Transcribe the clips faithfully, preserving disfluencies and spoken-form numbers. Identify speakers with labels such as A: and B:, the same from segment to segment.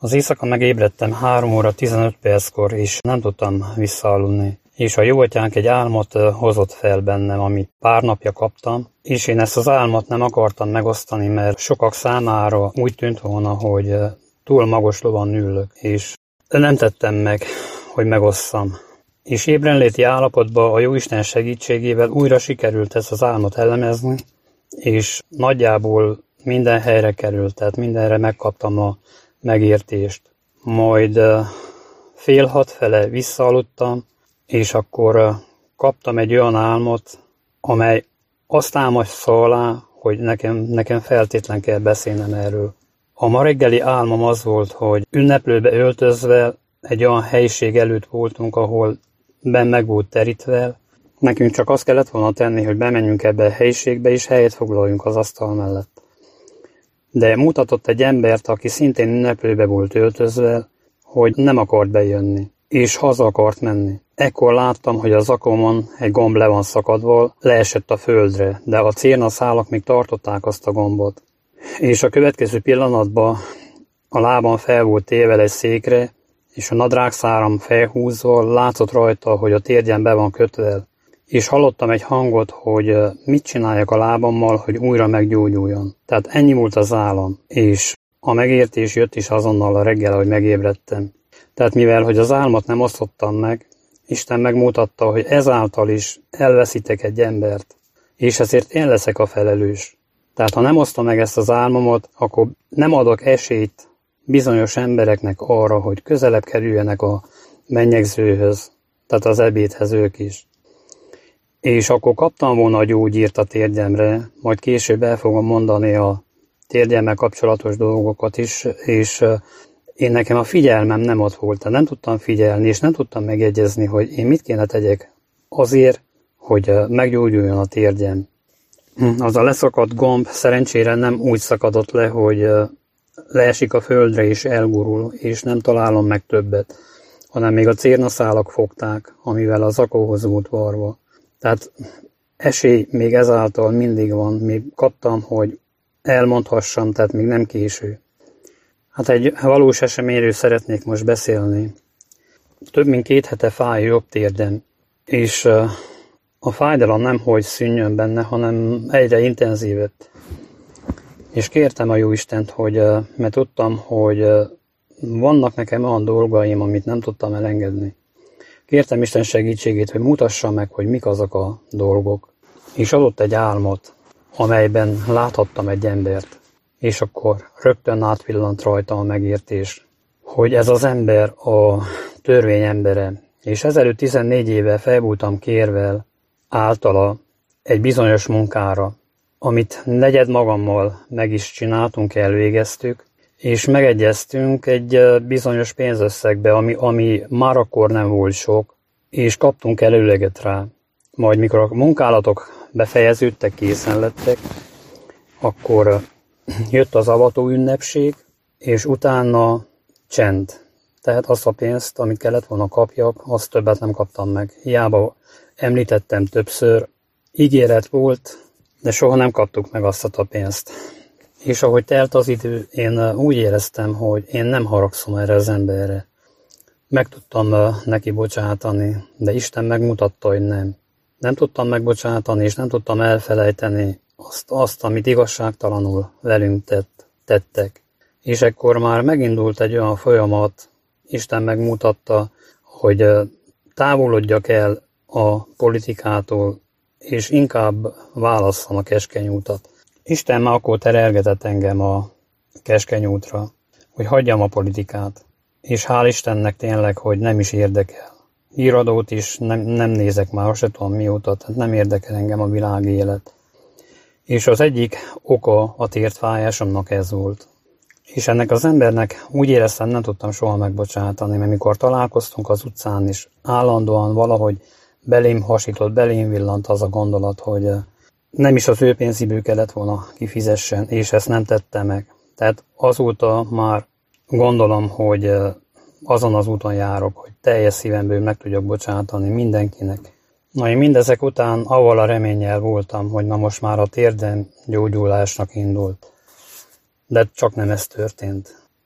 A: Az éjszaka megébredtem három óra tizenöt perckor, és nem tudtam visszaaludni. És a jóatyánk egy álmot hozott fel bennem, amit pár napja kaptam, és én ezt az álmot nem akartam megosztani, mert sokak számára úgy tűnt volna, hogy túl magas lovon ülök, és nem tettem meg, hogy megosszam. És ébrenléti állapotban a Jóisten segítségével újra sikerült ezt az álmot elemezni, és nagyjából minden helyre került, tehát mindenre megkaptam a megértést. Majd fél hat fele visszaaludtam, és akkor kaptam egy olyan álmot, amely azt támasztja alá, hogy nekem, nekem feltétlen kell beszélnem erről. A ma reggeli álmom az volt, hogy ünneplőbe öltözve egy olyan helyiség előtt voltunk, ahol benn meg volt terítve. Nekünk csak azt kellett volna tenni, hogy bemenjünk ebbe a helyiségbe, és helyet foglaljunk az asztal mellett. De mutatott egy embert, aki szintén ünneplőbe volt öltözve, hogy nem akart bejönni, és haza akart menni. Ekkor láttam, hogy a zakomon egy gomb le van szakadva, leesett a földre, de a cérnaszálak még tartották azt a gombot. És a következő pillanatban a lábam fel volt téve egy székre, és a nadrágszáram felhúzva látszott rajta, hogy a térgyem be van kötve. És hallottam egy hangot, hogy mit csináljak a lábammal, hogy újra meggyógyuljon. Tehát ennyi volt az álom, és a megértés jött is azonnal a reggel, hogy megébredtem. Tehát mivel, hogy az álmot nem osztottam meg, Isten megmutatta, hogy ezáltal is elveszítek egy embert, és ezért én leszek a felelős. Tehát ha nem osztom meg ezt az álmomot, akkor nem adok esélyt bizonyos embereknek arra, hogy közelebb kerüljenek a mennyegzőhöz, tehát az ebédhez ők is. És akkor kaptam volna a gyógyírt a térdyemre, majd később el fogom mondani a térdyemmel kapcsolatos dolgokat is, és én nekem a figyelmem nem ott volt, tehát nem tudtam figyelni, és nem tudtam megjegyezni, hogy én mit kéne tegyek azért, hogy meggyógyuljon a térdyem. Az a leszakadt gomb szerencsére nem úgy szakadott le, hogy leesik a földre és elgurul, és nem találom meg többet, hanem még a cérnaszálak fogták, amivel a zakóhoz volt varva. Tehát esély még ezáltal mindig van, még kaptam, hogy elmondhassam, tehát még nem késő. Hát egy valós eseményről szeretnék most beszélni. Több mint két hete fáj jobb térdem, és a fájdalom nem hogy szűnjön benne, hanem egyre intenzívebb. És kértem a Jóistent, hogy, mert tudtam, hogy vannak nekem olyan dolgaim, amit nem tudtam elengedni. Kértem Isten segítségét, hogy mutassa meg, hogy mik azok a dolgok. És adott egy álmot, amelyben láthattam egy embert. És akkor rögtön átvillant rajta a megértés, hogy ez az ember a törvény embere. És ezelőtt tizennégy éve fel voltam kérvel általa egy bizonyos munkára, amit negyed magammal meg is csináltunk, elvégeztük, és megegyeztünk egy bizonyos pénzösszegbe, ami, ami már akkor nem volt sok, és kaptunk előleget rá. Majd mikor a munkálatok befejeződtek, készen lettek, akkor jött az avató ünnepség, és utána csend. Tehát azt a pénzt, amit kellett volna kapjak, azt többet nem kaptam meg. Hiába említettem többször, ígéret volt, de soha nem kaptuk meg azt a pénzt. És ahogy telt az idő, én úgy éreztem, hogy én nem haragszom erre az emberre. Meg tudtam neki bocsátani, de Isten megmutatta, hogy nem. Nem tudtam megbocsátani, és nem tudtam elfelejteni azt, azt amit igazságtalanul velünk tett, tettek. És ekkor már megindult egy olyan folyamat, Isten megmutatta, hogy távolodjak el a politikától, és inkább válasszam a keskeny útat. Isten már akkor terelgetett engem a keskeny útra, hogy hagyjam a politikát. És hál' Istennek tényleg, hogy nem is érdekel. Híradót is nem, nem nézek már, se tudom mióta, tehát nem érdekel engem a világi élet. És az egyik oka a tértfájásomnak ez volt. És ennek az embernek úgy éreztem, nem tudtam soha megbocsátani, mert mikor találkoztunk az utcán is, állandóan valahogy belém hasított, belém villant az a gondolat, hogy nem is az ő pénziből kellett volna kifizessen, és ezt nem tette meg. Tehát azóta már gondolom, hogy azon az úton járok, hogy teljes szívemből meg tudjak bocsátani mindenkinek. Na, én mindezek után avval a reménnyel voltam, hogy na most már a térdem gyógyulásnak indult. De csak nem ez történt.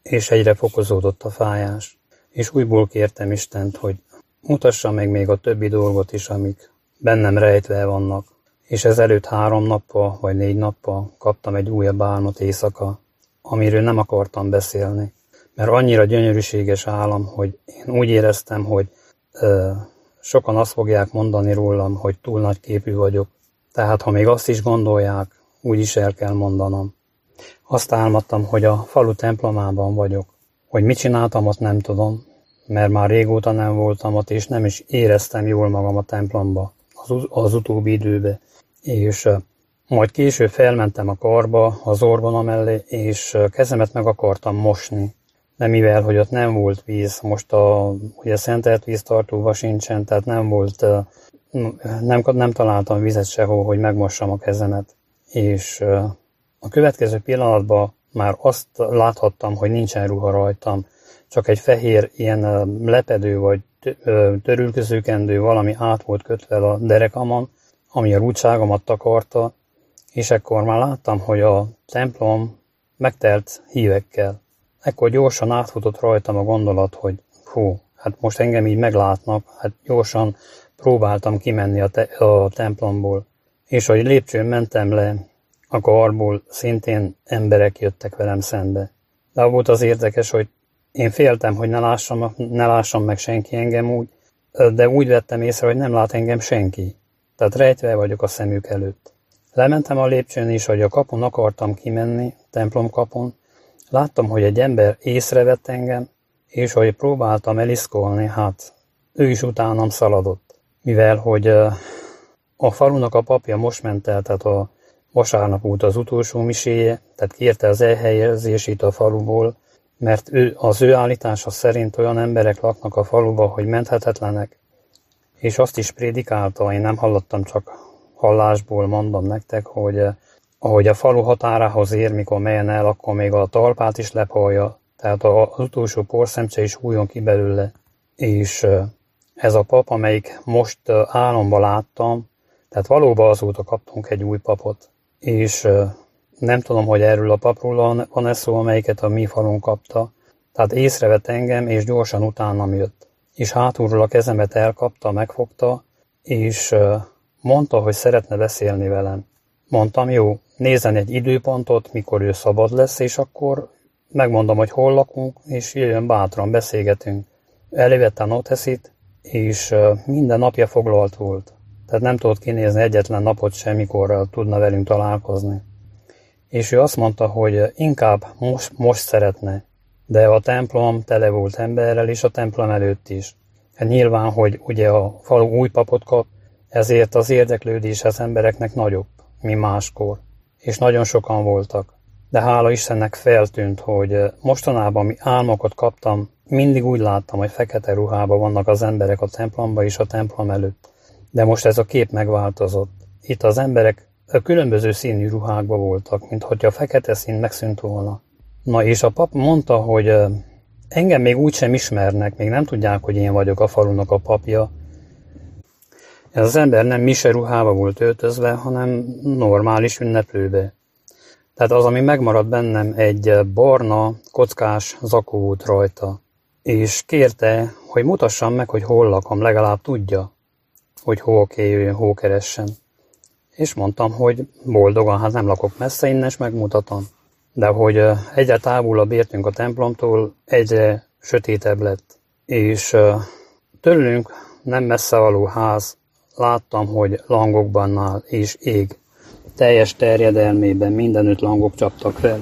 A: és egyre fokozódott a fájás, és újból kértem Istent, hogy mutassa meg még a többi dolgot is, amik bennem rejtve vannak, és ezelőtt három nappal vagy négy nappal kaptam egy újabb álmot éjszaka, amiről nem akartam beszélni, mert annyira gyönyörűséges álom, hogy én úgy éreztem, hogy ö, sokan azt fogják mondani rólam, hogy túl nagy képű vagyok, tehát ha még azt is gondolják, úgy is el kell mondanom. Azt álmodtam, hogy a falu templomában vagyok, hogy mit csináltam, azt nem tudom, mert már régóta nem voltam ott, és nem is éreztem jól magam a templomba az, az utóbbi időben. És uh, majd később felmentem a karba, az orgona mellé, és uh, kezemet meg akartam mosni. De mivel, hogy ott nem volt víz, most a, ugye szentelt víztartóba sincsen, tehát nem volt, uh, nem, nem találtam vizet sehol, hogy megmossam a kezemet. És uh, a következő pillanatban már azt láthattam, hogy nincsen ruha rajtam, csak egy fehér ilyen uh, lepedő vagy uh, törülközőkendő valami át volt kötve a derekamon, ami a rúdságomat takarta, és ekkor már láttam, hogy a templom megtelt hívekkel. Ekkor gyorsan átfutott rajtam a gondolat, hogy hú, hát most engem így meglátnak, hát gyorsan próbáltam kimenni a, te- a templomból. És ahogy lépcsőn mentem le a karból, szintén emberek jöttek velem szembe. De volt az érdekes, hogy én féltem, hogy ne lássam, ne lássam meg senki engem úgy, de úgy vettem észre, hogy nem lát engem senki. Tehát rejtve vagyok a szemük előtt. Lementem a lépcsőn is, hogy a kapun akartam kimenni, templom kapun. Láttam, hogy egy ember észrevett engem, és hogy próbáltam eliszkolni, hát ő is utánam szaladott. Mivel, hogy a falunak a papja most ment el, tehát a vasárnap volt az utolsó miséje, tehát kérte az elhelyezését a faluból, mert ő, az ő állítása szerint olyan emberek laknak a faluba, hogy menthetetlenek, és azt is prédikálta, én nem hallottam, csak hallásból mondom nektek, hogy ahogy a falu határához ér, mikor melyen el, akkor még a talpát is lepolja, tehát az utolsó porszemcse is hújjon ki belőle. És ez a pap, amelyik most álomban láttam, tehát valóban azóta kaptunk egy új papot, és nem tudom, hogy erről a papról van-e szó, amelyiket a mi falunk kapta, tehát észrevett engem, és gyorsan utánam jött. És hátulról a kezemet elkapta, megfogta, és mondta, hogy szeretne beszélni velem. Mondtam, jó, nézzen egy időpontot, mikor ő szabad lesz, és akkor megmondom, hogy hol lakunk, és jöjjön bátran, beszélgetünk. Elővette a noteszit, és minden napja foglalt volt. Tehát nem tudott kinézni egyetlen napot sem, mikor tudna velünk találkozni. És ő azt mondta, hogy inkább most, most szeretne, de a templom tele volt emberrel, és a templom előtt is. Hát nyilván, hogy ugye a falu új papot kap, ezért az érdeklődés az embereknek nagyobb, mint máskor. És nagyon sokan voltak. De hála Istennek feltűnt, hogy mostanában, mi álmokat kaptam, mindig úgy láttam, hogy fekete ruhában vannak az emberek a templomba és a templom előtt. De most ez a kép megváltozott. Itt az emberek a különböző színű ruhákban voltak, mintha a fekete szín megszűnt volna. Na és a pap mondta, hogy engem még úgysem ismernek, még nem tudják, hogy én vagyok a falunak a papja. Ez az ember nem mise ruhába volt öltözve, hanem normális ünneplőbe. Tehát az, ami megmaradt bennem, egy barna, kockás zakó volt rajta. És kérte, hogy mutassam meg, hogy hol lakom, legalább tudja, hogy hol kell jöjjön, hol keressen. És mondtam, hogy boldogan, hát nem lakok messze innen, és megmutatom. De hogy egyre távolabb értünk a templomtól, egyre sötétebb lett. És tőlünk nem messze való ház, láttam, hogy langokban áll és ég. Teljes terjedelmében mindenütt langok csaptak fel.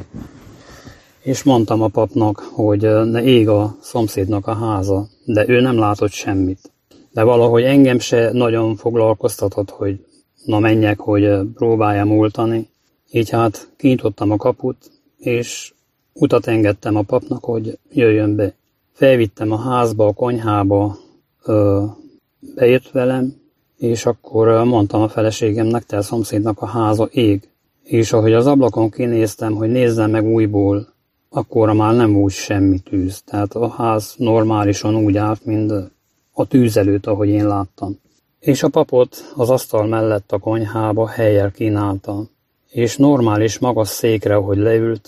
A: És mondtam a papnak, hogy ne ég a szomszédnak a háza, de ő nem látott semmit. De valahogy engem se nagyon foglalkoztatott, hogy na menjek, hogy próbáljam oltani. Így hát kinyitottam a kaput, és utat engedtem a papnak, hogy jöjjön be. Felvittem a házba, a konyhába, ö, bejött velem, és akkor mondtam a feleségemnek, te a szomszédnak a háza ég. És ahogy az ablakon kinéztem, hogy nézzem meg újból, akkor már nem volt semmi tűz. Tehát a ház normálisan úgy állt, mint a tűz előtt, ahogy én láttam. És a papot az asztal mellett a konyhába hellyel kínáltam. És normális magas székre, ahogy leült,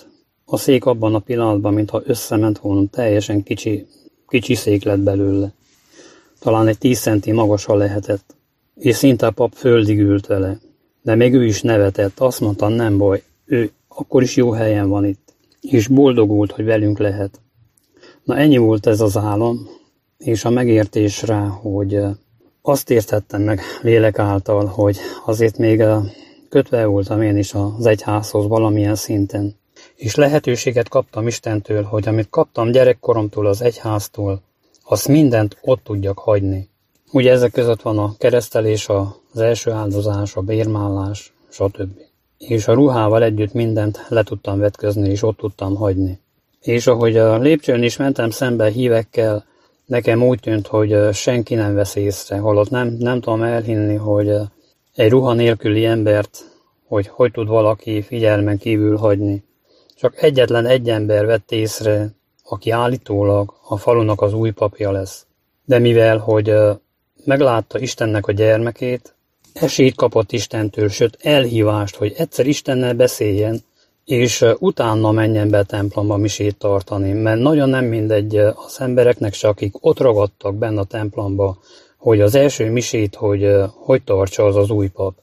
A: A szék abban a pillanatban, mintha összement volna, teljesen kicsi, kicsi szék lett belőle. Talán egy tíz centi magasa lehetett, és szinte a pap földig ült vele. De még ő is nevetett, azt mondta, nem baj, ő akkor is jó helyen van itt, és boldogult, hogy velünk lehet. Na ennyi volt ez az álom, és a megértés rá, hogy azt értettem meg lélek által, hogy azért még kötve voltam én is az egyházhoz valamilyen szinten. És lehetőséget kaptam Istentől, hogy amit kaptam gyerekkoromtól az egyháztól, azt mindent ott tudjak hagyni. Ugye ezek között van a keresztelés, az első áldozás, a bérmállás, stb. És a ruhával együtt mindent le tudtam vetközni, és ott tudtam hagyni. És ahogy a lépcsőn is mentem szembe hívekkel, nekem úgy tűnt, hogy senki nem vesz észre, holott nem, nem tudom elhinni, hogy egy ruha nélküli embert, hogy hogy tud valaki figyelmen kívül hagyni. Csak egyetlen egy ember vett észre, aki állítólag a falunak az új papja lesz. De mivel, hogy meglátta Istennek a gyermekét, esélyt kapott Istentől, sőt elhívást, hogy egyszer Istennel beszéljen, és utána menjen be a templomba misét tartani, mert nagyon nem mindegy az embereknek se, akik ott ragadtak benne a templomba, hogy az első misét, hogy hogy tartsa az az új pap.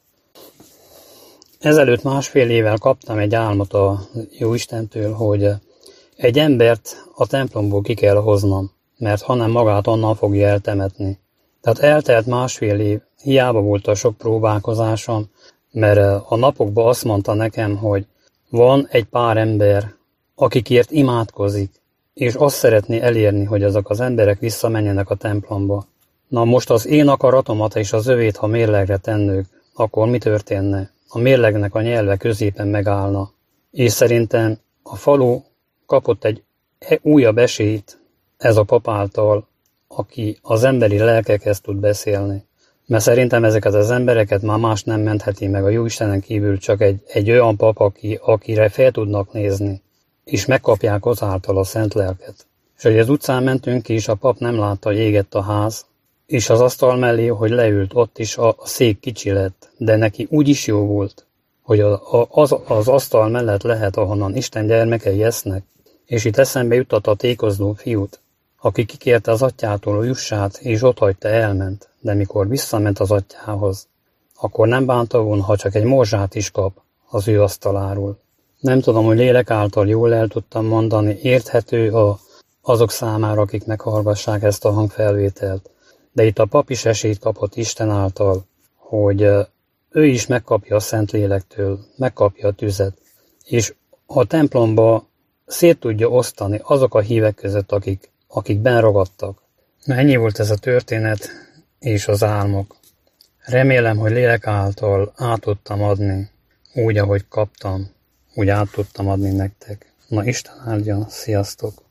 A: Ezelőtt másfél évvel kaptam egy álmot a Jóistentől, hogy egy embert a templomból ki kell hoznom, mert hanem magát onnan fogja eltemetni. Tehát eltelt másfél év, hiába volt a sok próbálkozásom, mert a napokban azt mondta nekem, hogy van egy pár ember, akikért imádkozik, és azt szeretné elérni, hogy azok az emberek visszamenjenek a templomba. Na most az én akaratomat és az övét, ha mérlegre tennők, akkor mi történne? A mérlegnek a nyelve középen megállna. És szerintem a falu kapott egy újabb esélyt, ez a pap által, aki az emberi lelkekhez tud beszélni. Mert szerintem ezeket az embereket már más nem mentheti meg a Jóistenen kívül, csak egy, egy olyan pap, aki, akire fel tudnak nézni, és megkapják azáltal a szent lelket. És hogy az utcán mentünk ki, és a pap nem látta, hogy égett a ház, és az asztal mellé, hogy leült, ott is a, a szék kicsi lett, de neki úgy is jó volt, hogy a, a, az, az asztal mellett lehet, ahonnan Isten gyermekei esznek, és itt eszembe jutott a tékozló fiút, aki kikérte az atyától a jussát, és otthagyta, elment, de mikor visszament az atyához, akkor nem bánta volna, ha csak egy morzsát is kap az ő asztaláról. Nem tudom, hogy lélek által jól el tudtam mondani, érthető a, azok számára, akik meghallgassák ezt a hangfelvételt, de itt a pap is esélyt kapott Isten által, hogy ő is megkapja a Szentlélektől, megkapja a tüzet, és a templomba szét tudja osztani azok a hívek között, akik, akik benn ragadtak. Na, ennyi volt ez a történet és az álmok. Remélem, hogy lélek által át tudtam adni, úgy, ahogy kaptam, úgy át tudtam adni nektek. Na, Isten áldja, sziasztok!